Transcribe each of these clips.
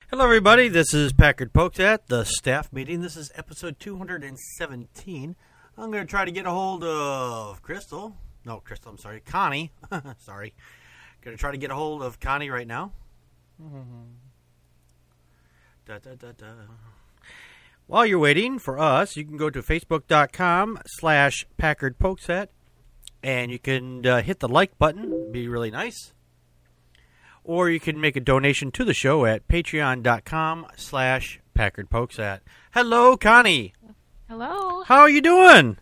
Hello, everybody. This is Packard Pokes at the staff meeting. This is episode 217. I'm going to try to get a hold of Crystal. No, Crystal, I'm sorry. Connie. Sorry. Going to try to get a hold of Connie right now. While you're waiting for us, you can go to facebook.com/PackardPokesat, and you can hit the like button. It'd be really nice. Or you can make a donation to the show at patreon.com/PackardPokesat. Hello, Connie. Hello. How are you doing?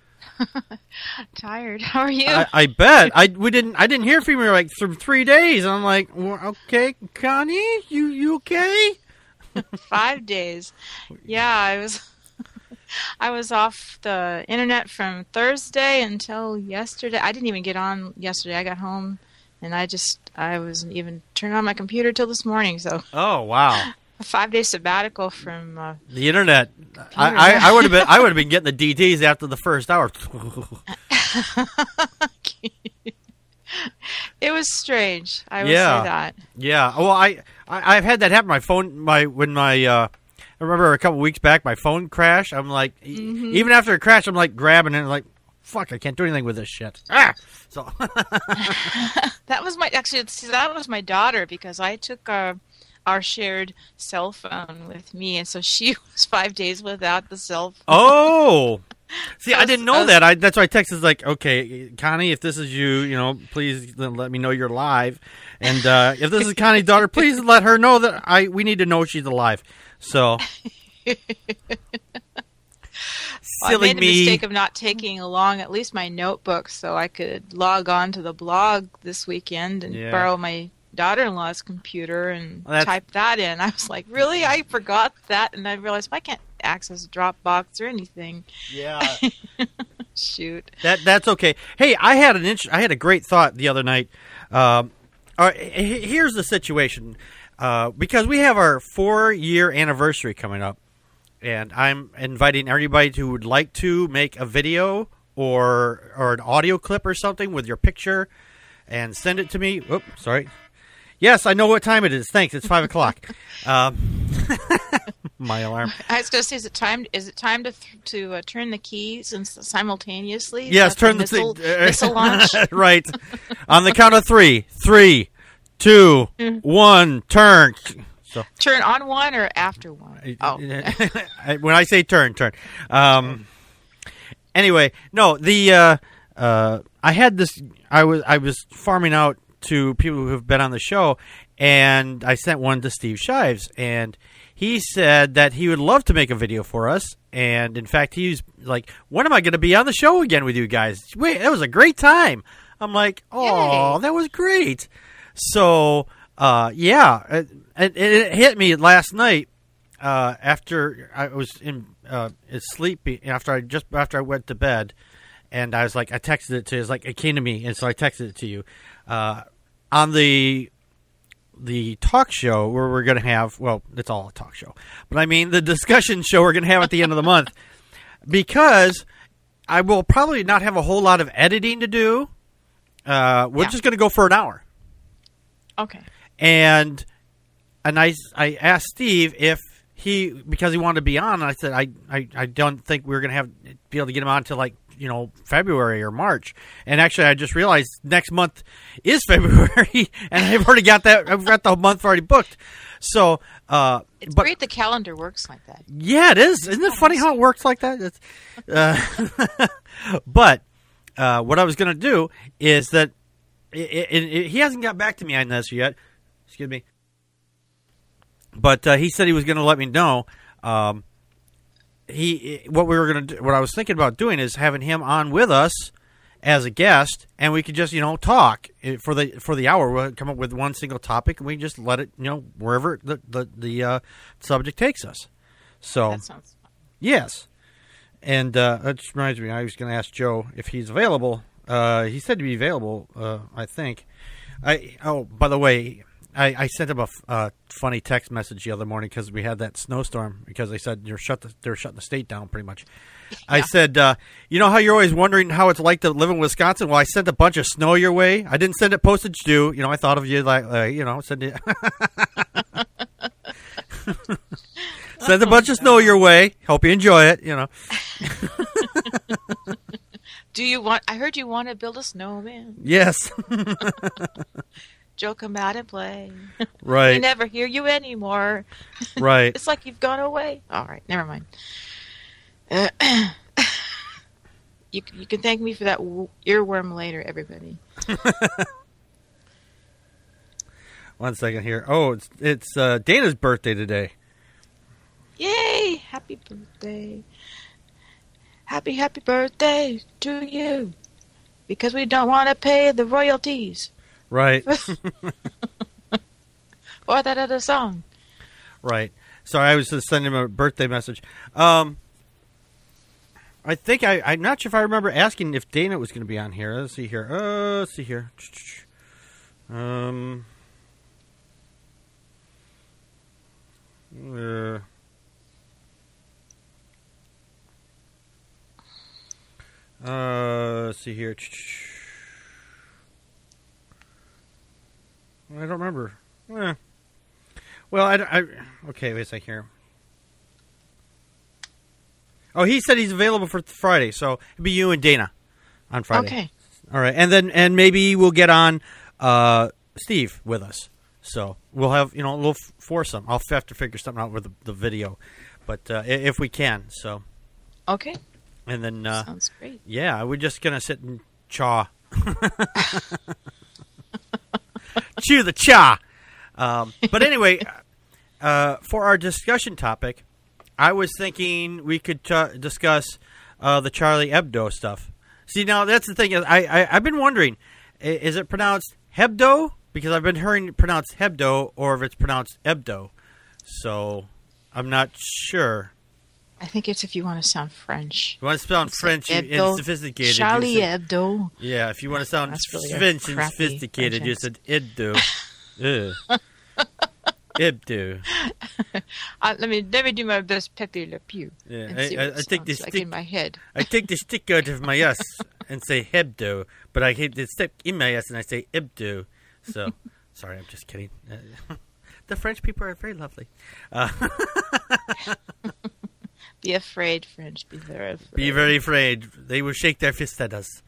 Tired. How are you? I bet. I didn't hear from you like for 3 days. I'm like, well, okay, Connie, you okay? 5 days. Yeah, I was off the internet from Thursday until yesterday. I didn't even get on yesterday. I got home and I wasn't even turning on my computer till this morning. So. Oh wow. A 5-day sabbatical from the internet. I would have been getting the DTs after the first hour. It was strange. I would say that. Yeah. Well, I've had that happen. My phone, I remember a couple weeks back, my phone crashed. I'm like, even after it crashed, I'm like grabbing it, like, fuck, I can't do anything with this shit. Ah! So that was my daughter, because I took our shared cell phone with me, and so she was 5 days without the cell phone. Oh. See, I didn't know that. That's why I texted like, okay, Connie, if this is you, please let me know you're live. And if this is Connie's daughter, please let her know that we need to know she's alive. So, I made the mistake of not taking along at least my notebook so I could log on to the blog this weekend and borrow my daughter-in-law's computer and type that in. I was like, really? I forgot that, and I realized I can't access Dropbox or anything. Yeah. Shoot. That's okay. Hey, I had a great thought the other night. Here's the situation. Because we have our 4-year anniversary coming up, and I'm inviting everybody who would like to make a video or an audio clip or something with your picture and send it to me. Oops, sorry. Yes, I know what time it is. Thanks. It's 5 o'clock. My alarm. I was going to say, is it time to turn the keys and simultaneously? Yes, turn the missile launch. Right. On the count of 3. 3, 2, 1, turn. So turn on one or after one? Oh. When I say turn. Anyway, no, I had this. I was farming out to people who have been on the show, and I sent one to Steve Shives, and he said that he would love to make a video for us. And in fact, he's like, when am I going to be on the show again with you guys? Wait, that was a great time. I'm like, oh, that was great. So, it hit me last night after I was sleepy, after I went to bed, and I was like, I texted it to you. It came to me, and so I texted it to you. On the talk show where we're going to have, well, it's all a talk show, but I mean the discussion show we're going to have at the end of the month, because I will probably not have a whole lot of editing to do. We're just going to go for an hour. Okay. And I asked Steve if because he wanted to be on, and I said I don't think we're going to be able to get him on until like February or March. And actually, I just realized next month is February, and I've already got that. I've got the month already booked. So it's great the calendar works like that. Yeah, it is. Isn't it funny how it works like that? But what I was going to do is that he hasn't got back to me on this yet. Excuse me. But he said he was going to let me know. What I was thinking about doing is having him on with us as a guest, and we could just talk for the hour. We'll come up with one single topic, and we just let it wherever the subject takes us. So that sounds fun. Yes, and that just reminds me, I was going to ask Joe if he's available. He said to be available. I think. By the way, I sent him a funny text message the other morning because we had that snowstorm, because they said they're shutting the state down pretty much. Yeah. I said, you know how you're always wondering how it's like to live in Wisconsin? Well, I sent a bunch of snow your way. I didn't send it postage due. I thought of you send it. Send a bunch of snow your way. Hope you enjoy it, you know. I heard you want to build a snowman. Yes. Joe, come out and play. Right. We never hear you anymore. Right. It's like you've gone away. All right, never mind. You can thank me for that earworm later, everybody. 1 second here. Oh, it's Dana's birthday today. Yay! Happy birthday. Happy birthday to you. Because we don't want to pay the royalties. Right. Or that other song. Right. Sorry, I was just sending him a birthday message. I think I'm not sure if I remember asking if Dana was going to be on here. Let's see here. Let's see here. I don't remember. Well, okay, wait a second here. Oh, he said he's available for Friday, so it'll be you and Dana on Friday. Okay. All right, and maybe we'll get on Steve with us. So we'll have a little foursome. I'll have to figure something out with the video, but if we can, so. Okay. And then sounds great. Yeah, we're just gonna sit and chaw, chew the chaw. But anyway, for our discussion topic, I was thinking we could discuss the Charlie Hebdo stuff. See, now that's the thing is I've been wondering, is it pronounced Hebdo? Because I've been hearing it pronounced Hebdo, or if it's pronounced Hebdo. So I'm not sure. I think it's if you want to sound French. You want to sound French and sophisticated. Charlie Hebdo. Yeah, if you want to sound really French and sophisticated, you said Hebdo. Hebdo. Let me do my best Pepe Le Pew. Yeah, I take this stick in my head. I take the stick out of my ass and say Hebdo, but I hate the stick in my ass and I say Hebdo. So, sorry, I'm just kidding. The French people are very lovely. Be afraid, French. Be very afraid. Be very afraid. They will shake their fists at us.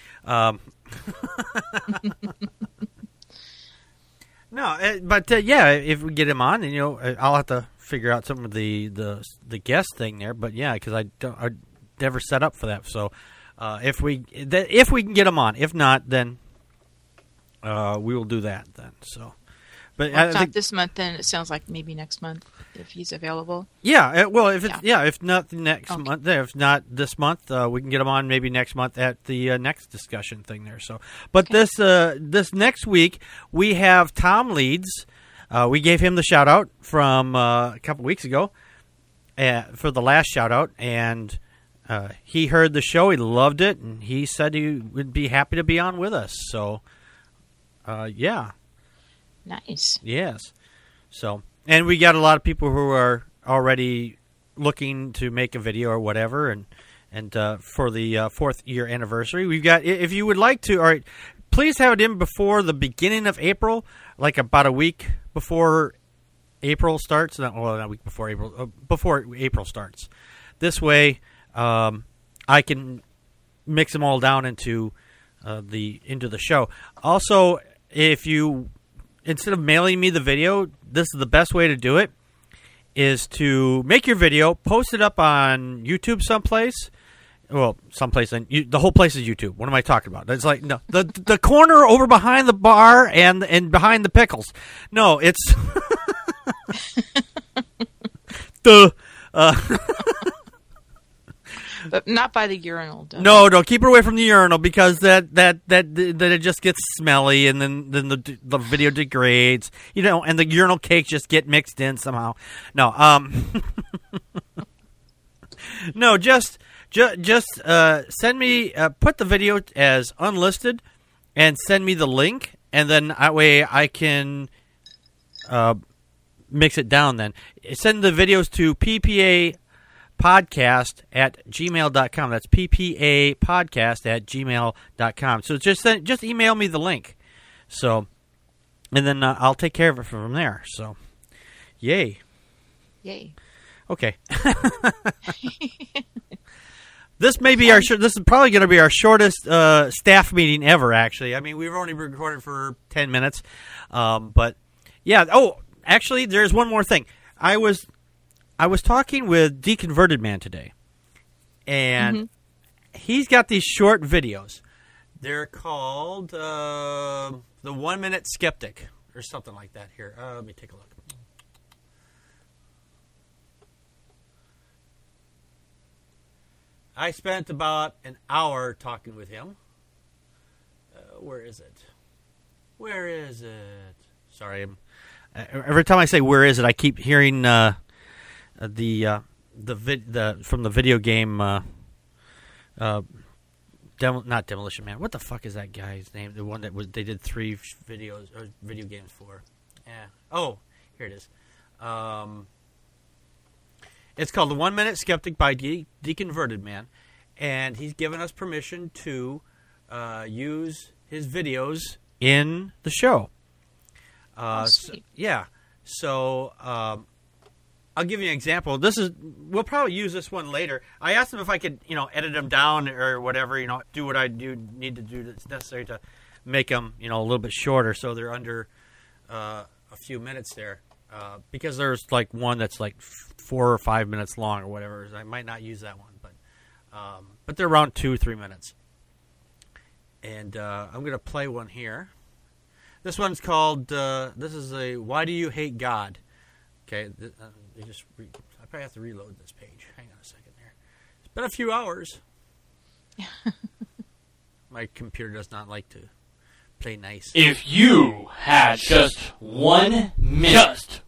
No, but yeah, if we get him on, and I'll have to figure out some of the guest thing there. But yeah, because I never set up for that. So if we can get him on, if not, then we will do that then. So, but well, if not this month, then it sounds like maybe next month if he's available. Yeah, well, if not next month, if not this month, we can get him on maybe next month at the next discussion thing there. So, but this next week we have Tom Leeds. We gave him the shout out from a couple weeks ago for the last shout out, and he heard the show, he loved it, and he said he would be happy to be on with us. So, yeah. Nice. Yes. So, and we got a lot of people who are already looking to make a video or whatever, and for the 4th year anniversary, we've got. If you would like to, all right, please have it in before the beginning of April, like about a week before April starts. Not a week before April, before April starts. This way, I can mix them all down into the show. Also, if you instead of mailing me the video, this is the best way to do it, is to make your video, post it up on YouTube someplace. Well, someplace, the whole place is YouTube. What am I talking about? It's like, no, the corner over behind the bar and behind the pickles. No, it's... But not by the urinal. No, keep her away from the urinal because that it just gets smelly and then the video degrades, and the urinal cakes just get mixed in somehow. No, no, just send me put the video as unlisted and send me the link, and then that way I can mix it down. Then send the videos to ppapodcast@gmail.com. That's ppapodcast@gmail.com. So just email me the link. So, and then I'll take care of it from there. So, yay. Yay. Okay. This may be this is probably going to be our shortest staff meeting ever, actually. I mean, we've only recorded for 10 minutes. But, yeah. Oh, actually, there's one more thing. I was talking with Deconverted Man today, and he's got these short videos. They're called The 1 Minute Skeptic or something like that. Here, let me take a look. I spent about an hour talking with him. Where is it? Where is it? Sorry, every time I say "where is it," I keep hearing the from the video game. Not Demolition Man. What the fuck is that guy's name? The one that they did 3 video games for. Yeah. Oh, here it is. It's called The 1 Minute Skeptic by Deconverted Man, and he's given us permission to use his videos in the show. So I'll give you an example. We'll probably use this one later. I asked him if I could, edit them down or whatever, do what I need to do that's necessary to make them, a little bit shorter so they're under a few minutes there. Because there's like one that's like 4 or 5 minutes long or whatever. I might not use that one, but they're around 2-3 minutes. And I'm going to play one here. This one's called, this is a Why Do You Hate God? Okay, I probably have to reload this page. Hang on a second there. It's been a few hours. My computer does not like to play nice. If you had just 1 minute,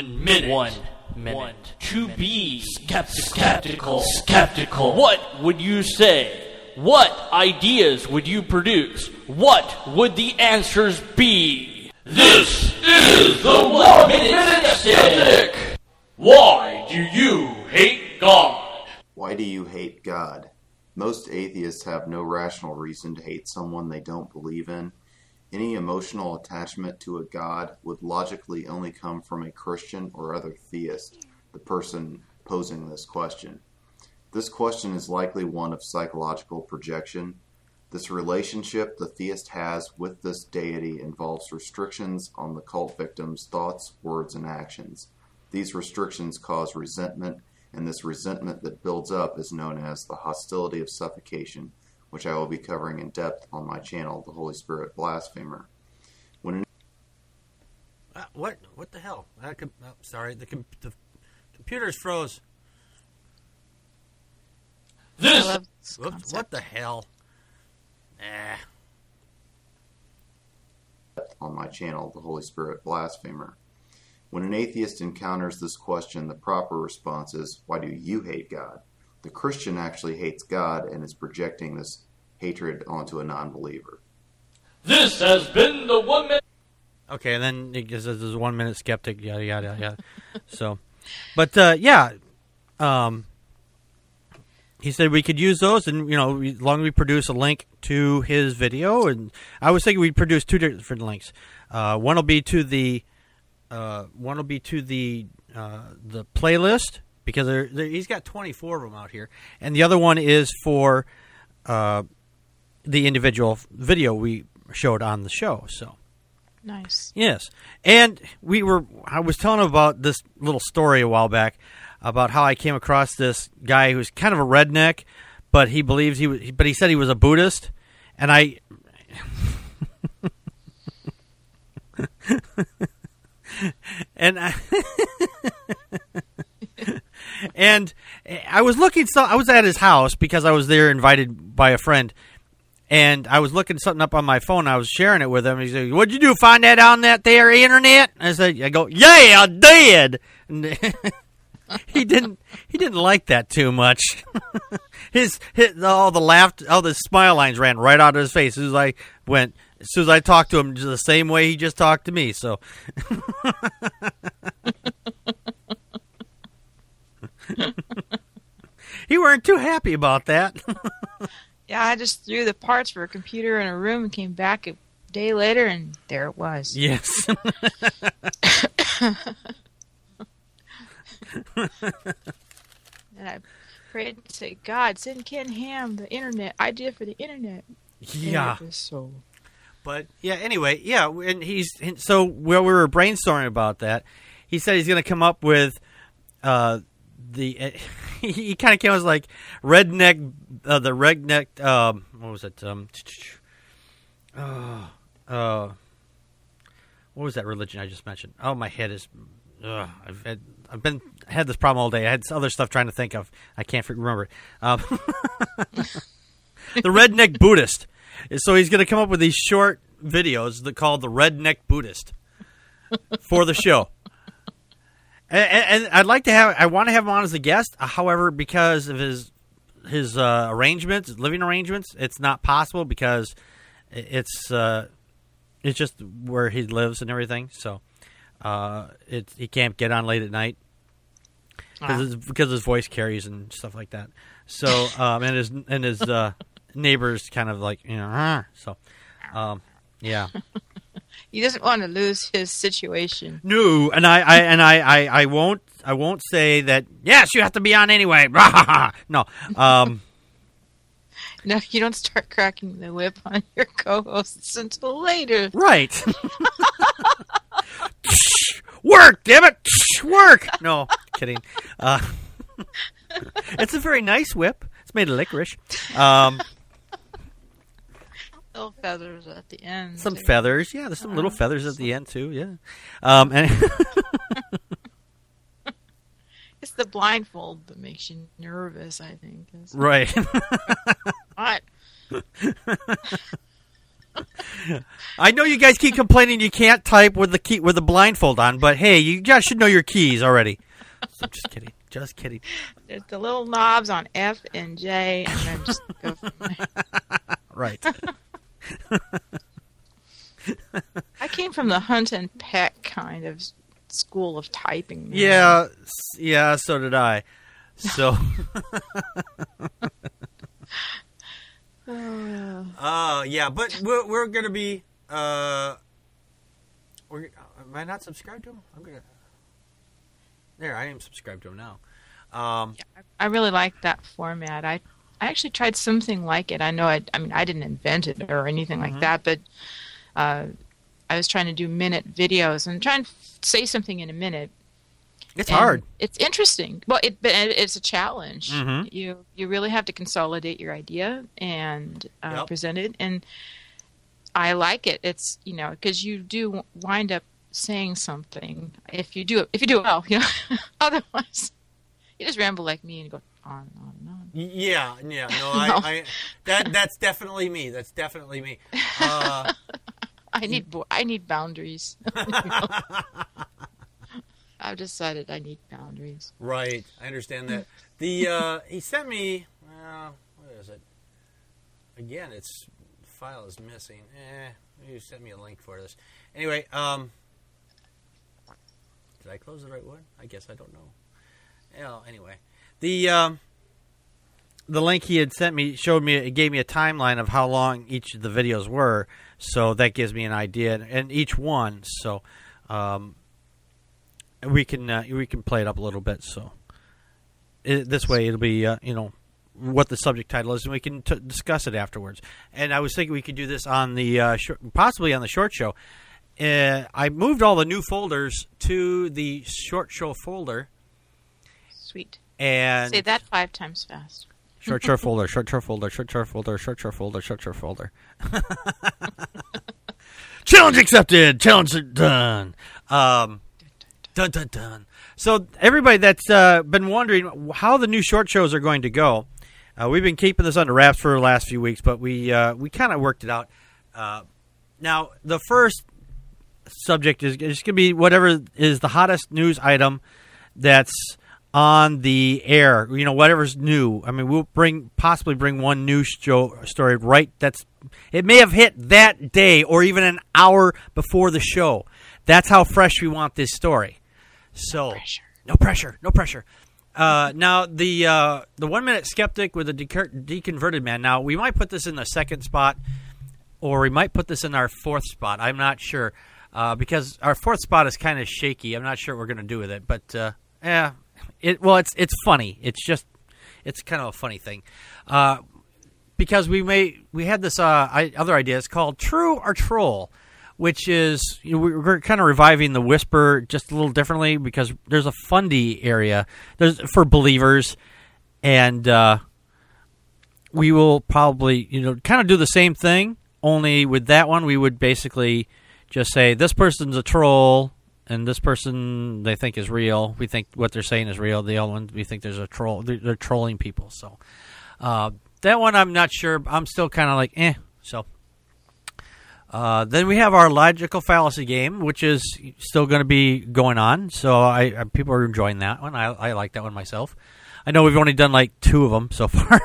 to be skeptical, what would you say? What ideas would you produce? What would the answers be? This is the 1 Minute Skeptic. Why do you hate God? Why do you hate God? Most atheists have no rational reason to hate someone they don't believe in. Any emotional attachment to a God would logically only come from a Christian or other theist, the person posing this question. This question is likely one of psychological projection. This relationship the theist has with this deity involves restrictions on the cult victim's thoughts, words, and actions. These restrictions cause resentment, and this resentment that builds up is known as the hostility of suffocation, which I will be covering in depth on my channel, The Holy Spirit Blasphemer. What the hell? Sorry, the computer's froze. What the hell? On my channel, The Holy Spirit Blasphemer. When an atheist encounters this question, the proper response is, why do you hate God? The Christian actually hates God and is projecting this hatred onto a non-believer. This has been the 1 minute. Okay, and then it says there's 1 Minute Skeptic, yada, yada, yada. So, but, he said we could use those, and, as long as we produce a link to his video, and I was thinking we'd produce 2 different links. One will be to the playlist, because he's got 24 of them out here, and the other one is for the individual video we showed on the show. So nice. Yes, and I was telling him about this little story a while back about how I came across this guy who's kind of a redneck, but he believes but he said he was a Buddhist, and and I was looking. I was at his house because I was there, invited by a friend, and I was looking something up on my phone. I was sharing it with him. He said, "What'd you do? Find that on that there internet?" And I go, "Yeah, I did." And he didn't like that too much. all the smile lines ran right out of his face as soon as I talked to him the same way he just talked to me. So. He weren't too happy about that. Yeah, I just threw the parts for a computer in a room and came back a day later, and there it was. Yes. And I prayed to say, God, send Ken Ham the internet idea for the internet. Yeah. And it was so. But yeah, anyway, yeah, and so while we were brainstorming about that, he said he's going to come up with he kind of came as like redneck, the redneck. What was it? What was that religion I just mentioned? Oh, my head is. I've had this problem all day. I had other stuff trying to think of. I can't remember it. The redneck Buddhist. So he's going to come up with these short videos that called the Redneck Buddhist for the show. And I'd like to I want to have him on as a guest. However, because of his arrangements, his living arrangements, it's not possible because it's just where he lives and everything. So he can't get on late at night because his voice carries and stuff like that. So and his neighbors kind of like so yeah. He doesn't want to lose his situation. No, and I won't say that. Yes, you have to be on anyway. No, no, you don't start cracking the whip on your co-hosts until later. Right. Work, damn it, work. No, kidding. It's a very nice whip. It's made of licorice. Little feathers at the end. Some feathers, yeah. There's some little feathers at the end too, yeah. And it's the blindfold that makes you nervous, I think. Right. What? I know you guys keep complaining you can't type with the blindfold on, but hey, you guys should know your keys already. So just kidding. Just kidding. There's the little knobs on F and J, and then just go from there. Right. I came from the hunt and peck kind of school of typing. Yeah, so did I. So. Yeah, but we're gonna be. Am I not subscribed to him? I'm gonna. There, I am subscribed to him now. Yeah, I really like that format. I actually tried something like it. I know I mean, I didn't invent it or anything like that, but I was trying to do minute videos and try and say something in a minute. It's hard. It's interesting. Well, it's a challenge. Mm-hmm. You really have to consolidate your idea and present it. And I like it. It's because you do wind up saying something if you do it well. Otherwise, you just ramble like me and go on and on and on. Yeah. No, that's definitely me. That's definitely me. I need boundaries. I've decided I need boundaries. Right, I understand that. He sent me. What is it? Again, the file is missing. He sent me a link for this. Anyway, did I close the right one? I guess I don't know. Anyway, the link he had sent me gave me a timeline of how long each of the videos were, so that gives me an idea, and each one. So we can play it up a little bit. So this way it'll be what the subject title is, and we can discuss it afterwards. And I was thinking we could do this on the possibly on the short show. I moved all the new folders to the short show folder. Sweet. And say that 5 times fast. Short show folder, short show folder, short show folder, short show folder, short show folder. Challenge accepted. Challenge done. Dun dun dun. So everybody that's been wondering how the new short shows are going to go, we've been keeping this under wraps for the last few weeks, but we kind of worked it out. Now the first subject is going to be whatever is the hottest news item that's on the air, whatever's new. I mean, we'll possibly bring one new story right. It may have hit that day or even an hour before the show. That's how fresh we want this story. So no pressure. Now the 1 minute skeptic with a deconverted man. Now we might put this in the second spot, or we might put this in our fourth spot. I'm not sure because our fourth spot is kind of shaky. I'm not sure what we're going to do with it, but yeah. it's funny. It's kind of a funny thing. Because we had this other idea. It's called True or Troll, which is we're kind of reviving the Whisper just a little differently because there's a fundy area for believers, and we will probably kind of do the same thing. Only with that one, we would basically just say this person's a troll and this person they think is real. We think what they're saying is real. The other one we think there's a troll. They're trolling people. So. That one I'm not sure. I'm still kind of like, eh. So then we have our logical fallacy game, which is still going to be going on. So people are enjoying that one. I like that one myself. I know we've only done like 2 of them so far.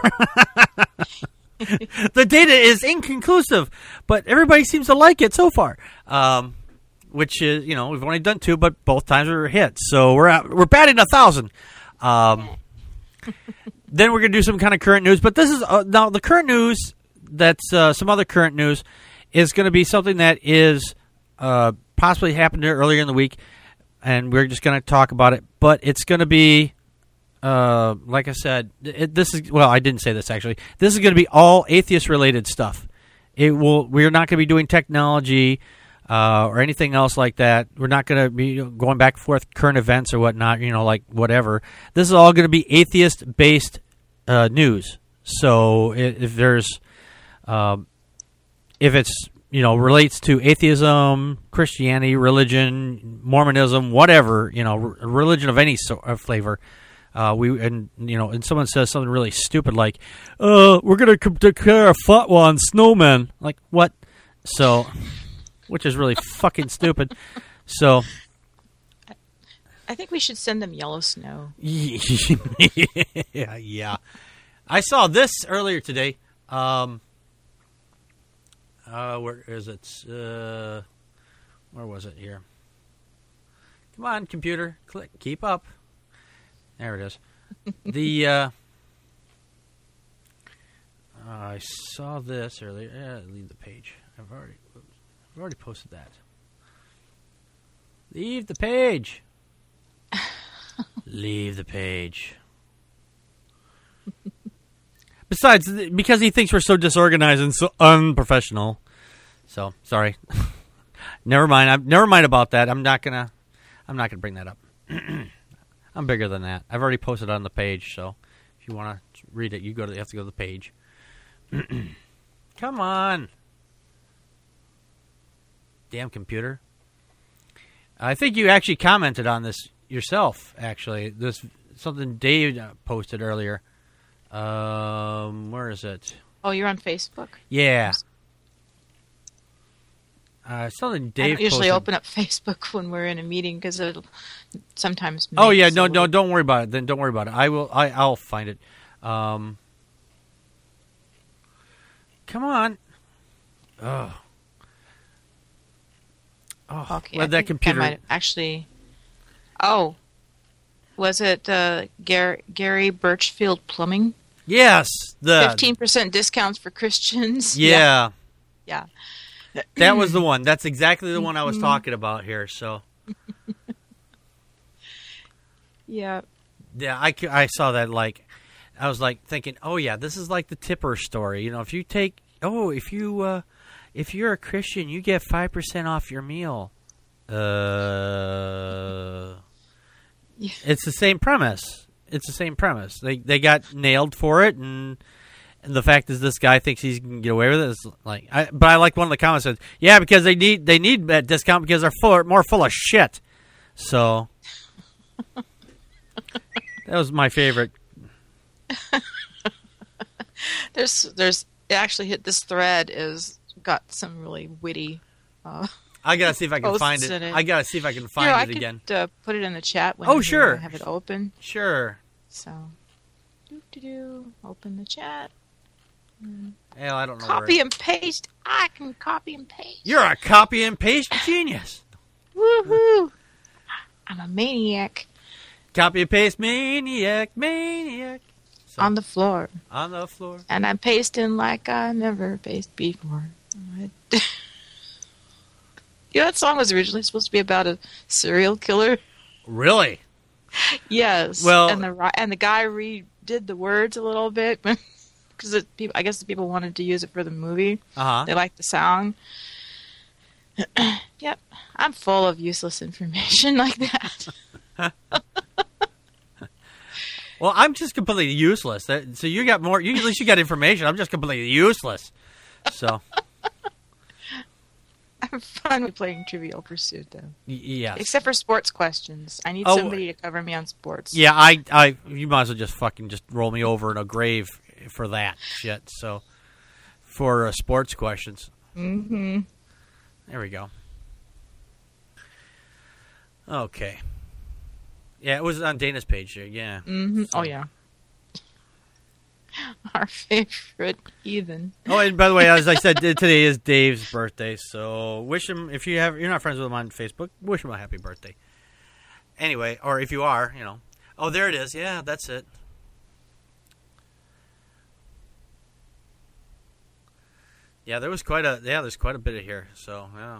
The data is inconclusive, but everybody seems to like it so far. Which is, we've only done 2, but both times we were hits. So we're batting 1,000. Then we're going to do some kind of current news. But this is now the current news that's some other current news is going to be something that is possibly happened earlier in the week, and we're just going to talk about it. But it's going to be, like I said, I didn't say this actually. This is going to be all atheist-related stuff. We're not going to be doing technology or anything else like that. We're not going to be going back and forth current events or whatnot, like whatever. This is all going to be atheist-based news. So if there's, if it's, relates to atheism, Christianity, religion, Mormonism, whatever, religion of any flavor, and someone says something really stupid like, we're going to declare a fatwa on snowmen. Like, what? So, which is really fucking stupid. So, I think we should send them yellow snow. Yeah. I saw this earlier today. Where is it? Where was it here? Come on, computer. Click. Keep up. There it is. I saw this earlier. Leave the page. I've already posted that. Leave the page. Leave the page. Besides, because he thinks we're so disorganized and so unprofessional. So, sorry. Never mind. Never mind about that. I'm not gonna bring that up. I'm bigger than that. I've already posted it on the page, so if you want to read it, you have to go to the page. Come on. Damn computer. I think you actually commented on this yourself, actually. This something Dave posted earlier. Where is it? Oh, you're on Facebook? Yeah. Something Dave I don't usually posted. open up Facebook when we're in a meeting because it'll sometimes. Oh yeah, no, don't worry about it. Then don't worry about it. I'll find it. Come on. Oh, okay. Well, that computer. I might actually. Oh, was it Gary Birchfield Plumbing? Yes, the 15% discounts for Christians. Yeah. Yeah. That was the one. That's exactly the one I was talking about here. So. Yeah. Yeah, I saw that. Like, I was like thinking, oh yeah, this is like the Tipper story. If you take, if you're a Christian, you get 5% off your meal. Yeah. It's the same premise. They got nailed for it, and the fact is, this guy thinks he can get away with it. It's like, but I like one of the comments said, yeah, because they need that discount because they're more full of shit. So that was my favorite. There's actually hit this thread is got some really witty. I gotta see if I can find it. I gotta see if I can find it again. I could put it in the chat when sure. I have it open. Sure. So, open the chat. Hell, I don't know. Copy and paste. I can copy and paste. You're a copy and paste genius. Woohoo! I'm a maniac. Copy and paste maniac. So, on the floor. And I'm pasting like I never pasted before. That song was originally supposed to be about a serial killer. Really? Yes. Well, and the guy redid the words a little bit because I guess the people wanted to use it for the movie. Uh-huh. They liked the sound. Yep, I'm full of useless information like that. Well, I'm just completely useless. So you got more. At least you got information. I'm just completely useless. So I'm fun with playing Trivial Pursuit, though. Yes. Except for sports questions. I need somebody to cover me on sports. Yeah, you might as well just roll me over in a grave for that shit. So for sports questions. Mm-hmm. There we go. Okay. Yeah, it was on Dana's page there. Yeah. Mm-hmm. So. Oh yeah. Our favorite heathen. Oh, and by the way, as I said, today is Dave's birthday, so wish him, if you're not friends with him on Facebook, wish him a happy birthday. Anyway, or if you are, Oh, there it is. Yeah, that's it. Yeah, there's quite a bit of here. So, yeah.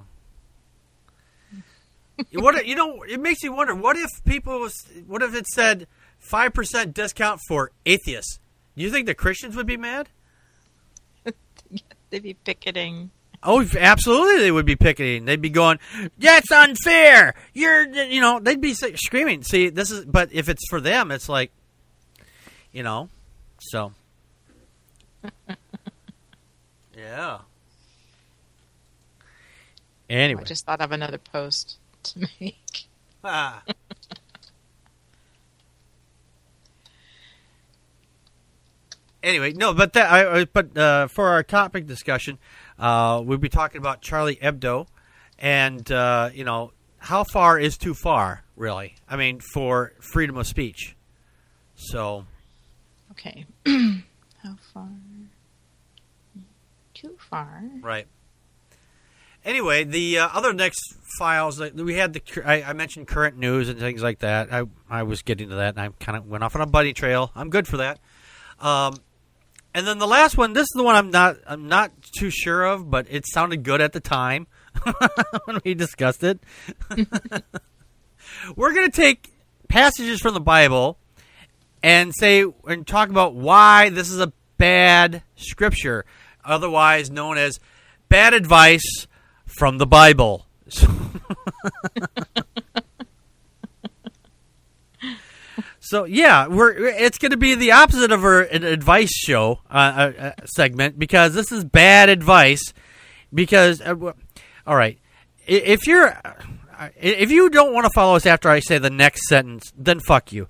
It makes you wonder, what if it said 5% discount for atheists? Do you think the Christians would be mad? They'd be picketing. Oh, absolutely they would be picketing. They'd be going, that's unfair. They'd be screaming. See, but if it's for them, it's like, so. Yeah. Anyway. I just thought of another post to make. Anyway, no, but for our topic discussion, we'll be talking about Charlie Hebdo, and how far is too far, really? I mean, for freedom of speech. So. Okay. How far? Too far. Right. Anyway, the other next files that we had, I mentioned current news and things like that. I was getting to that, and I kind of went off on a bunny trail. I'm good for that. And then the last one, this is the one I'm not too sure of, but it sounded good at the time when we discussed it. We're going to take passages from the Bible and talk about why this is a bad scripture, otherwise known as bad advice from the Bible. So yeah, it's going to be the opposite of an advice show segment, because this is bad advice. Because all right, if you don't want to follow us after I say the next sentence, then fuck you.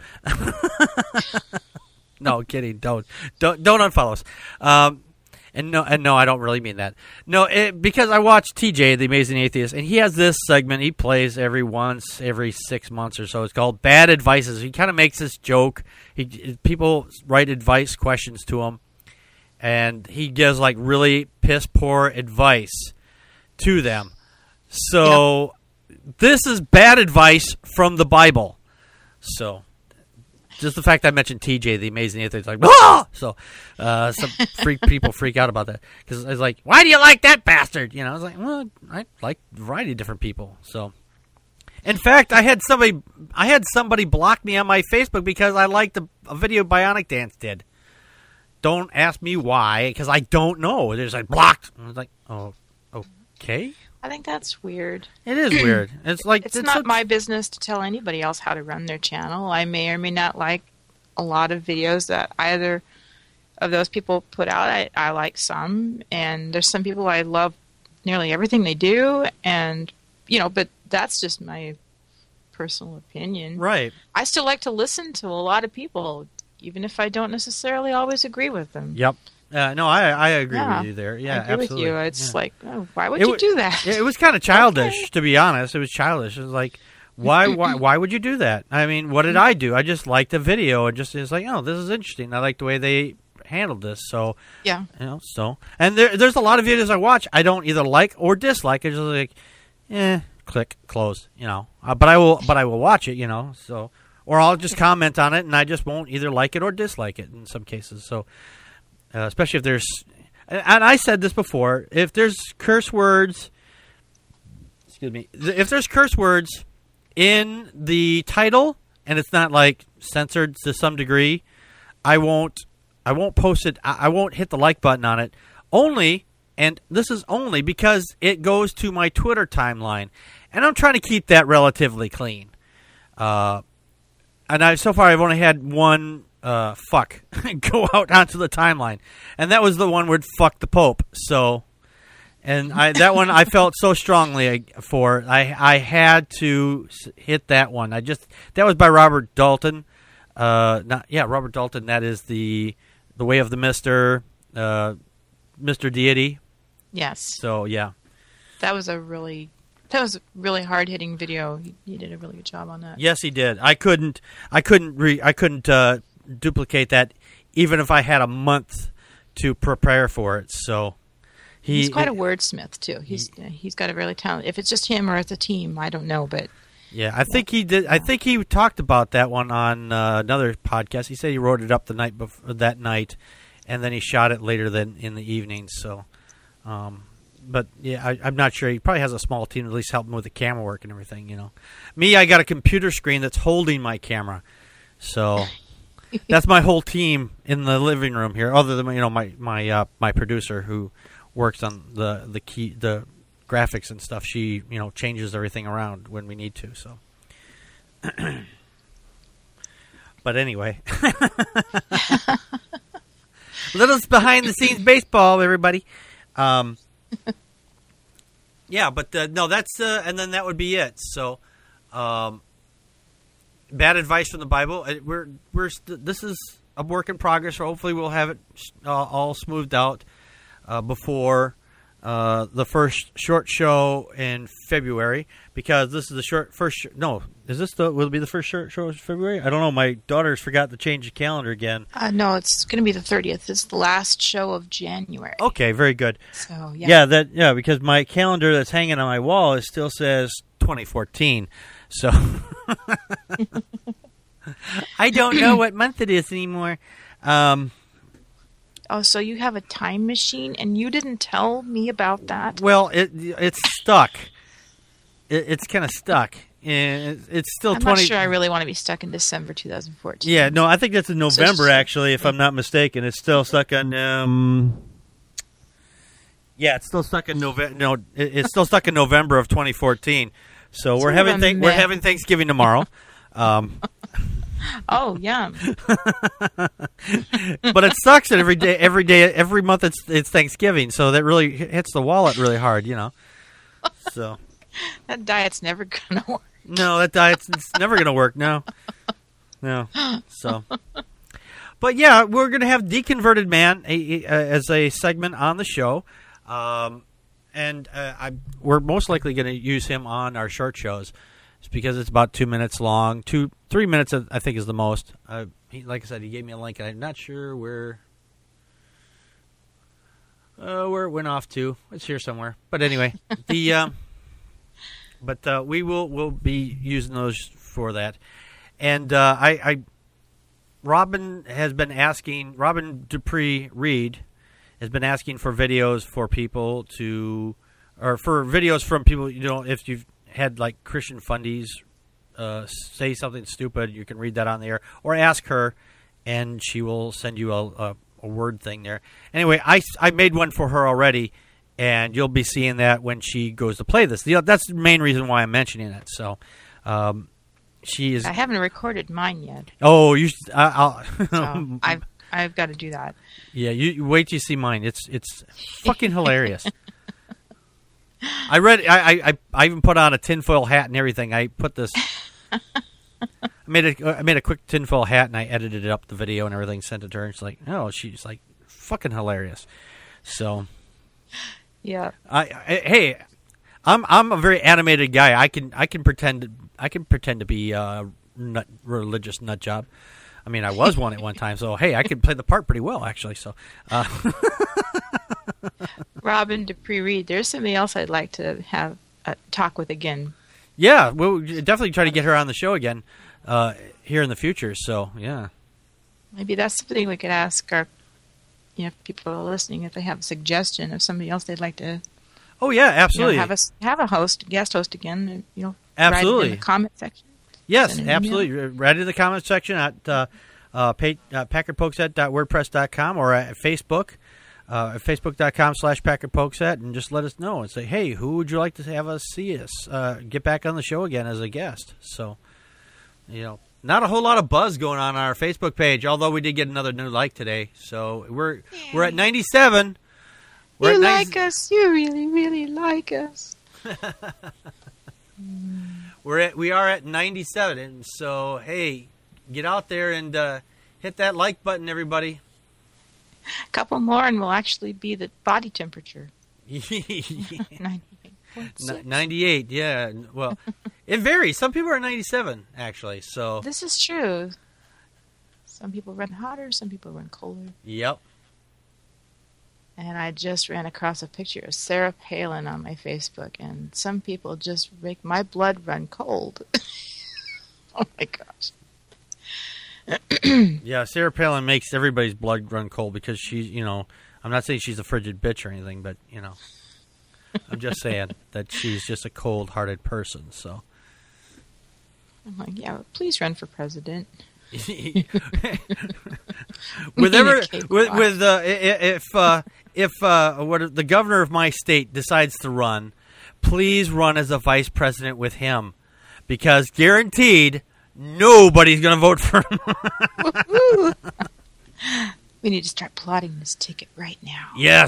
No, kidding. Don't unfollow us. And no, I don't really mean that. No, because I watch TJ, the Amazing Atheist, and he has this segment he plays every 6 months or so. It's called Bad Advices. He kind of makes this joke. People write advice questions to him, and he gives like really piss poor advice to them. So This is bad advice from the Bible. So. Just the fact that I mentioned TJ, the Amazing Atheist, like, ah! So some people freak out about that. Because it's like, why do you like that bastard? I was like, well, I like a variety of different people. So, in fact, I had somebody block me on my Facebook because I liked a video Bionic Dance did. Don't ask me why, because I don't know. They're just like, blocked. I was like, oh, okay. I think that's weird. It is weird. It's like it's not my business to tell anybody else how to run their channel. I may or may not like a lot of videos that either of those people put out. I like some, and there's some people I love nearly everything they do, and but that's just my personal opinion. Right. I still like to listen to a lot of people, even if I don't necessarily always agree with them. Yep. No, I agree with you there. Yeah, I agree absolutely. with you. It's like, why would you do that? It was kind of childish, to be honest. It was childish. It was like, why would you do that? I mean, what did I do? I just liked the video and it's like, oh, this is interesting. I like the way they handled this. So yeah, and there's a lot of videos I watch I don't either like or dislike. It's just like, click, close. But I will watch it. So or I'll just comment on it and I just won't either like it or dislike it in some cases. So. Especially if there's, and I said this before, if there's curse words, if there's curse words in the title, and it's not like censored to some degree, I won't post it. I won't hit the like button on it. Only, and this is only because it goes to my Twitter timeline, and I'm trying to keep that relatively clean. And so far I've only had one fuck go out onto the timeline, and that was the one where fuck the Pope. So, and that one I felt so strongly for. I had to hit that one. That was by Robert Dalton. Robert Dalton. That is the Way of the Mr. Deity. Yes. So yeah, that was a really hard hitting video. He did a really good job on that. Yes, he did. I couldn't duplicate that even if I had a month to prepare for it. So he's quite a wordsmith too. He's got a really talent. If it's just him or it's a team, I don't know, but yeah, I think he did. I think he talked about that one on another podcast. He said he wrote it up the night before, that night, and then he shot it later than in the evening. So, but yeah, I'm not sure. He probably has a small team to at least help him with the camera work and everything. You know, me, I got a computer screen that's holding my camera, so that's my whole team in the living room here. Other than my producer who works on the graphics and stuff. She changes everything around when we need to. So, but anyway, little behind the scenes baseball, everybody. Yeah, but no, that's and then that would be it. So, bad advice from the Bible. This is a work in progress. So hopefully, we'll have it all smoothed out before the first short show in February, because this is the first. No, will it be the first short show in February? I don't know. My daughter's forgot to change the calendar again. No, it's going to be the 30th. It's the last show of January. Okay, very good. So yeah, because my calendar that's hanging on my wall still says 2014. So I don't know what month it is anymore. Oh, so you have a time machine, and you didn't tell me about that? Well, it's stuck. It's kind of stuck. It's still I'm not sure I really want to be stuck in December 2014. Yeah, no, I think that's in November, actually, if I'm not mistaken. It's still stuck on... it's still stuck in November. No, it's still stuck in November of 2014. So we're having Thanksgiving tomorrow. Oh, yum. But it sucks that every month it's Thanksgiving, so that really hits the wallet really hard, So that diet's never going to work. No, that diet's never going to work, no. So, but yeah, we're going to have Deconverted Man as a segment on the show. And we're most likely going to use him on our short shows. It's because it's about 2 minutes long. 3 minutes, I think, is the most. Like I said, he gave me a link, and I'm not sure where it went off to. It's here somewhere. But anyway, we'll be using those for that. And Robin Dupree Reed has been asking for videos for people for videos from people, if you've had like Christian fundies say something stupid, you can read that on the air, or ask her, and she will send you a word thing there. Anyway, I made one for her already, and you'll be seeing that when she goes to play this. That's the main reason why I'm mentioning it. So, she is. I haven't recorded mine yet. Oh, you should. So I've got to do that. Yeah, you wait till you see mine. It's fucking hilarious. I read. I even put on a tinfoil hat and everything. I put this. I made a quick tinfoil hat and I edited it up, the video and everything. Sent it to her. And she's like fucking hilarious. So, yeah. I'm a very animated guy. I can pretend to be a religious nut job. I mean, I was one at one time. So hey, I could play the part pretty well actually. So. Robin Dupree Reed, there's somebody else I'd like to have a talk with again. Yeah, we'll definitely try to get her on the show again here in the future. So, yeah. Maybe that's something we could ask our people who are listening if they have a suggestion of somebody else they'd like to. Oh, yeah, absolutely. Have a guest host again, absolutely. Write it in the comment section. Yes, absolutely. Right in the comment section at PackardPokeset.wordpress.com or at Facebook, Facebook.com/PackardPokeset, and just let us know and say, hey, who would you like to have us see us get back on the show again as a guest? So, not a whole lot of buzz going on our Facebook page, although we did get another new like today. So we're at 97. You like us. You really, really like us. We are at 97, and so hey, get out there and hit that like button, everybody. A couple more, and we'll actually be the body temperature. 98, yeah. Well, it varies. Some people are 97, actually. So this is true. Some people run hotter, some people run colder. Yep. And I just ran across a picture of Sarah Palin on my Facebook, and some people just make my blood run cold. Oh my gosh. Yeah, Sarah Palin makes everybody's blood run cold because she's, I'm not saying she's a frigid bitch or anything, but, I'm just saying that she's just a cold-hearted person, so. I'm like, yeah, please run for president. If the governor of my state decides to run, please run as a vice president with him, because guaranteed nobody's going to vote for him. We need to start plotting this ticket right now. Yes.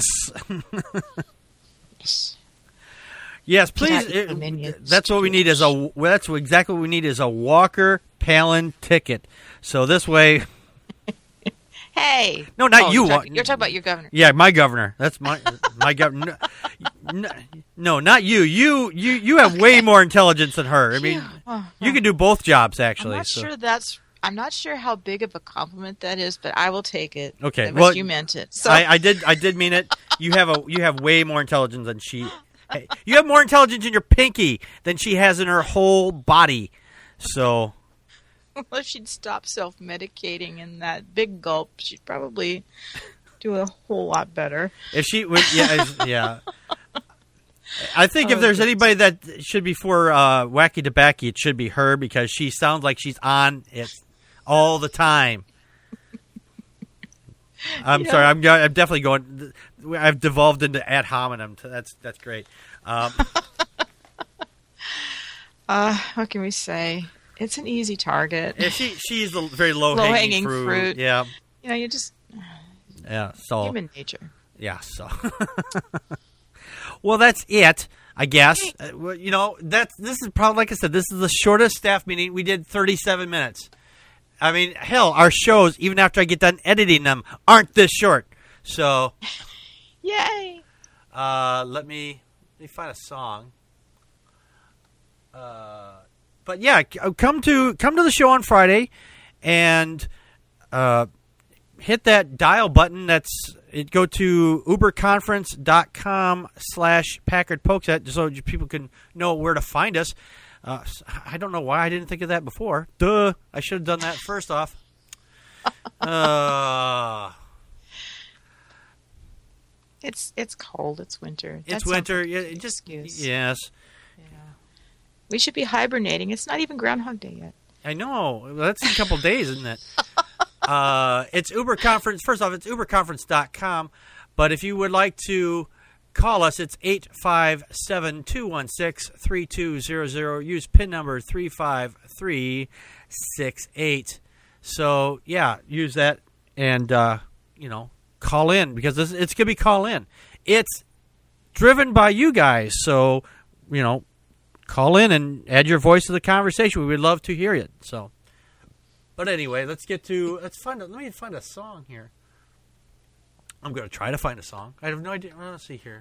Yes, please. That's what we need that's exactly what we need is a Walker Palin ticket. So this way. Hey. No, not you. You're talking about your governor. Yeah, my governor. That's my governor. No, not you. You have way more intelligence than her. I mean, you can do both jobs actually. I'm not sure how big of a compliment that is, but I will take it. Okay, well, you meant it. So I did mean it. You have way more intelligence than she. Hey, you have more intelligence in your pinky than she has in her whole body. So. Well, if she'd stop self-medicating in that big gulp, she'd probably do a whole lot better. If she would, yeah. I think if there's anybody that should be for Wacky Tobacco, it should be her because she sounds like she's on it all the time. I'm sorry. I'm definitely going. I've devolved into ad hominem. That's great. What can we say? It's an easy target. Yeah, she's a very low-hanging fruit. Yeah. You just. Yeah. So. Human nature. Yeah. So. Well, that's it. I guess. This is probably, like I said, this is the shortest staff meeting. We did 37 minutes. I mean, hell, our shows, even after I get done editing them, aren't this short. So. Yay. Let me find a song. But yeah, come to the show on Friday, and hit that dial button. Go to uberconference.com/PackardPokeset so people can know where to find us. I don't know why I didn't think of that before. Duh! I should have done that first off. It's cold. It's winter. It's winter. Excuse. Yes. We should be hibernating. It's not even Groundhog Day yet. I know. That's in a couple days, isn't it? It's Uber Conference. First off, it's uberconference.com. But if you would like to call us, it's 857-216-3200. Use PIN number 35368. So, yeah, use that and, call in because it's going to be call in. It's driven by you guys. So, call in and add your voice to the conversation. We would love to hear it. So, but anyway, let me find a song here. I'm going to try to find a song. I have no idea. Let's see here.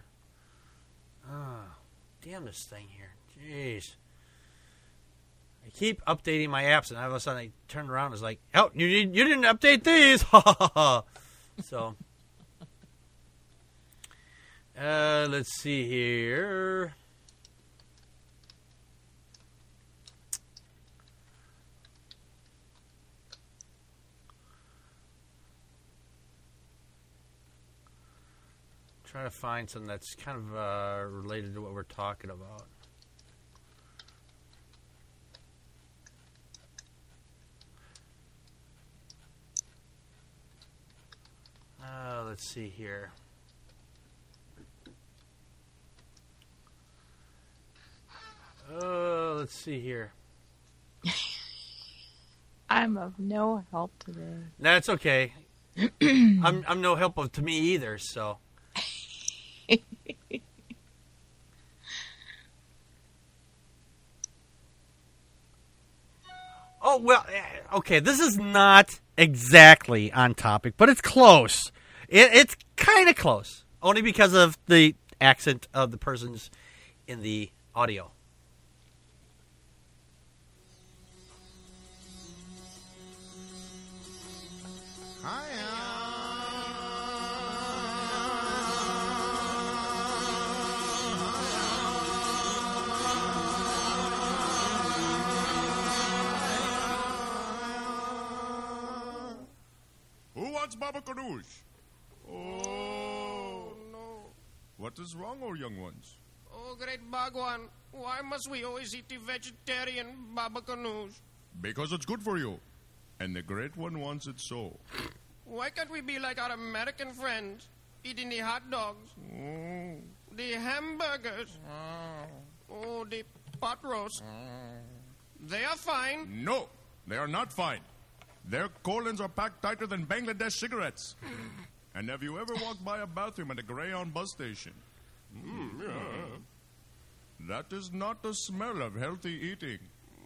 Damn this thing here. Jeez. I keep updating my apps, and all of a sudden I turn around and it's like, oh, you didn't update these. So, let's see here. Trying to find something that's kind of related to what we're talking about. Let's see here. Let's see here. I'm of no help today. That's okay. I'm no help to me either, so. Oh, well, okay, this is not exactly on topic, but it's close. It's kind of close, only because of the accent of the persons in the audio. Who wants Baba Ganoush? Oh, no. What is wrong, oh young ones? Oh, great Bhagwan, why must we always eat the vegetarian Baba Ganoush? Because it's good for you. And the great one wants it so. Why can't we be like our American friends, eating the hot dogs, the hamburgers, the pot roast? They are fine. No, they are not fine. Their colons are packed tighter than Bangladesh cigarettes. And have you ever walked by a bathroom at a Greyhound bus station? Yeah. That is not the smell of healthy eating.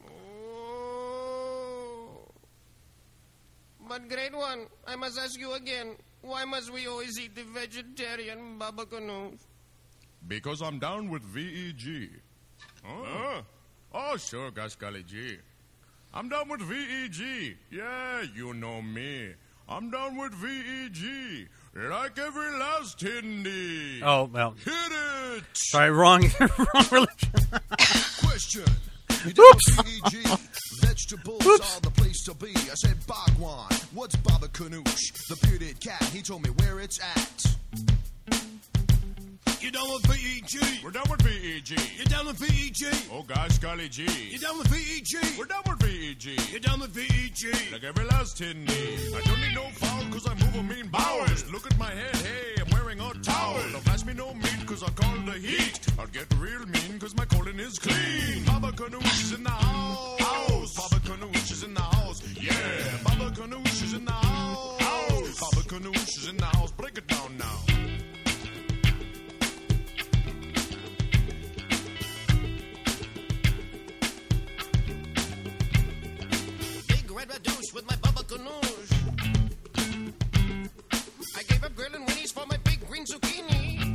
But great one, I must ask you again, why must we always eat the vegetarian Baba Ganoush? Because I'm down with VEG. Oh, sure, Gashkali Ji. I'm down with VEG. Yeah, you know me. I'm down with VEG. Like every last Hindi. Oh, well. Hit it! Sorry, wrong religion. Question. Oops. VEG. Vegetables are the place to be. I said, Bhagwan, what's Baba Ganoush? The bearded cat, he told me where it's at. You down with VEG? We're down with VEG. You down with VEG? Oh gosh, golly gee. You down with VEG? We're down with VEG. You down with VEG? Like every last Hindi. I don't need no foul cause I move a mean bowels. Look at my head, hey, I'm wearing a towel. Don't flash me no meat cause I call the heat. I'll get real mean cause my colon is clean. Baba Ganoush is in the house. Baba Ganoush is in the house. Yeah, Baba Ganoush is in the house. Baba Ganoush is in the house. Break it down now. With my Baba Ganoush. I gave up grilling Winnie's for my big green zucchini.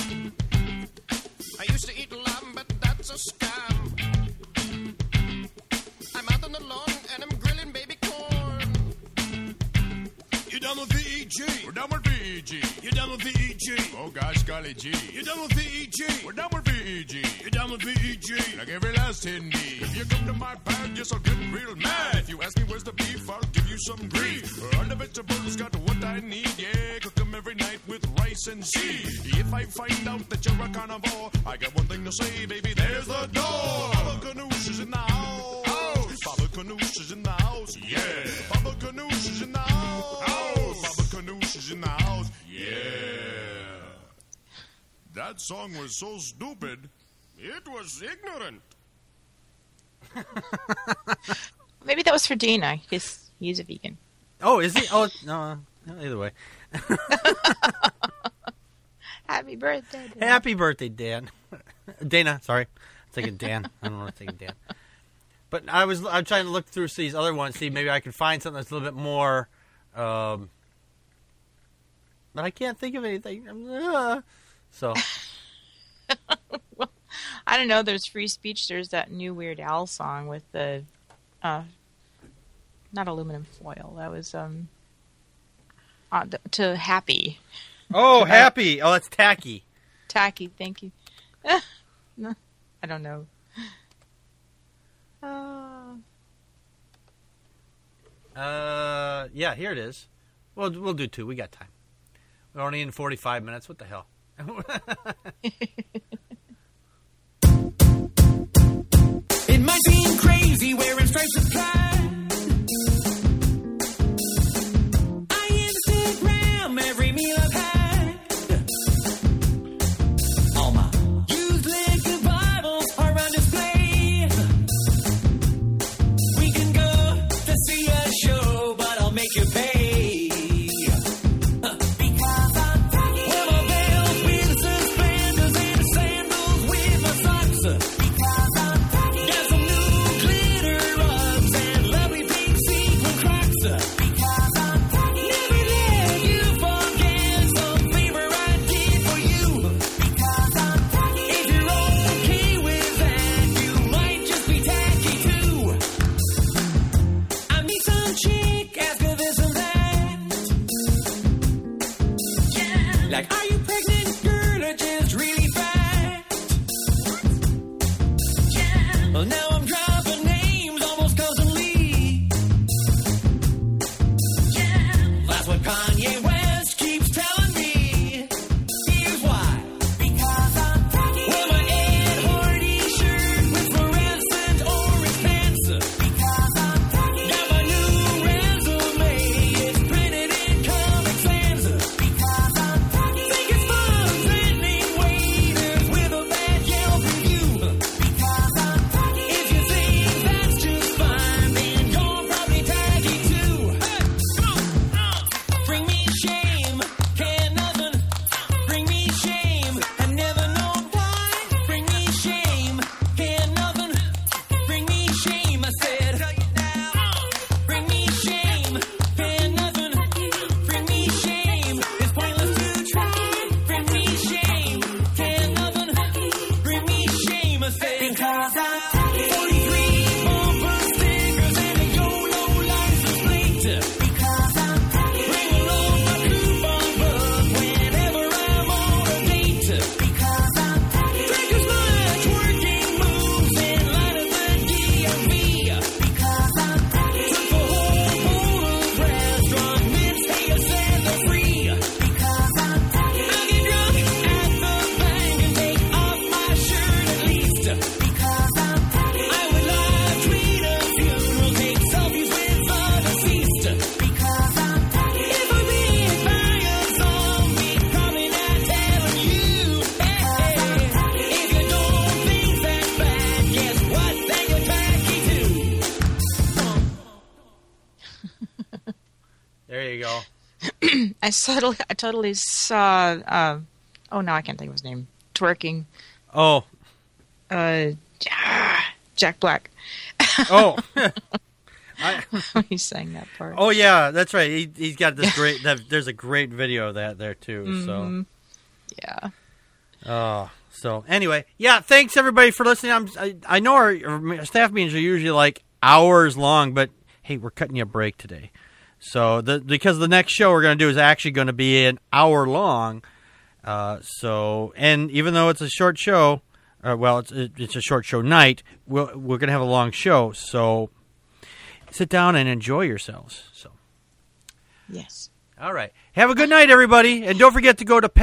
I used to eat lamb, but that's a scam. I'm out on the lawn and I'm grilling baby corn. You done with VEG? We're done with VEG. You done with VEG? Oh gosh, golly gee. You done with VEG? We're done with VEG. You done with VEG? Like every last Hindi. If you come to my bag, yes, I'll get real mad. If you ask me where's the beef, I'll give you some grief. All the vegetables got what I need, yeah. Cook them every night with rice and seed. If I find out that you're a carnivore, I got one thing to say, baby, there's the door. Baba Ganoush is in the house. Baba Ganoush is in the house, yeah. Baba Ganoush is in the house. Baba Ganoush is in the house, yeah. That song was so stupid, it was ignorant. Maybe that was for Dana, because he's a vegan. Oh, is he? Oh, no. Either way. Happy birthday, Dan. Happy birthday, Dan. Dana, sorry. I'm thinking Dan. I don't know what I'm thinking Dan. But I'm trying to look through these other ones, see maybe I can find something that's a little bit more, but I can't think of anything. So. Well, I don't know. There's free speech. There's that new Weird Al song with the, not aluminum foil. That was to Happy. Oh, Happy. Oh, that's Tacky. Tacky. Thank you. No, I don't know. Yeah, here it is. Well, we'll do two. We got time. We're only in 45 minutes. What the hell? It might seem crazy wearing stripes of pride. I Instagram every meal I've like, are you pregnant, girl, or just really fat? Well, now I'm dropping names almost constantly. That's what Kanye West keeps telling me. Here's why. Because I'm tacky. Well, my Ed Hardy shirt with fluorescent orange pants. Because I'm tacky. Got my new resume. It's printed in Comic Sans. Because I'm tacky. Think it's fun threatening waiters with a bad Yelp review. Because I'm tacky. If you think that's just fine, then you're probably tacky too. Hey, come on. Bring me shame, can't nothing. Bring me shame, I never know why. Bring me shame, can't nothing. Bring me shame, I said. Bring me shame, can't nothing. Bring me shame, it's pointless to try. Bring me shame, can't nothing. Bring me shame, I said. Because I'm 43 bumper stickers and a YOLO license plate. Because I'm bring along my coupon book whenever I'm on a date. Because I'm drink as much working moves in line at the DMV. Because I'm took the whole bowl of restaurant mints, hey, you said they're free. Because I'm I get drunk at the bank and take off my shirt at least. Because I'm I would live tweet a funeral, take selfies with the deceased. Because I'm if I read by a zombie coming and telling you, hey, if you don't think that's bad, guess what? Then you're tacky too. There you go. I totally saw. Oh no, I can't think of his name. Twerking. Oh. Jack Black. Oh. He sang that part. Oh yeah, that's right. He's got this great. There's a great video of that there too. So. Yeah. Oh. So anyway, yeah. Thanks everybody for listening. I know our staff meetings are usually like hours long, but hey, we're cutting you a break today. So because the next show we're going to do is actually going to be an hour long. So and even though it's a short show, it's a short show night. We're going to have a long show. So sit down and enjoy yourselves. So Yes. all right, have a good night, everybody, and don't forget to go to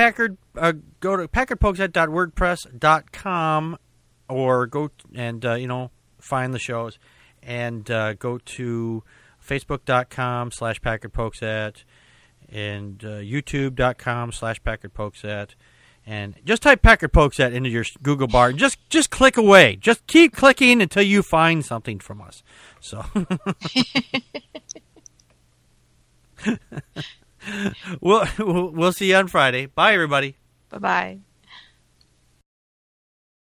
packardpokesat.wordpress.com or go and find the shows and go to Facebook.com/PackardPokesat and YouTube.com/PackardPokesat. And just type Packard Pokesat into your Google bar. And just click away. Just keep clicking until you find something from us. So we'll see you on Friday. Bye, everybody. Bye-bye.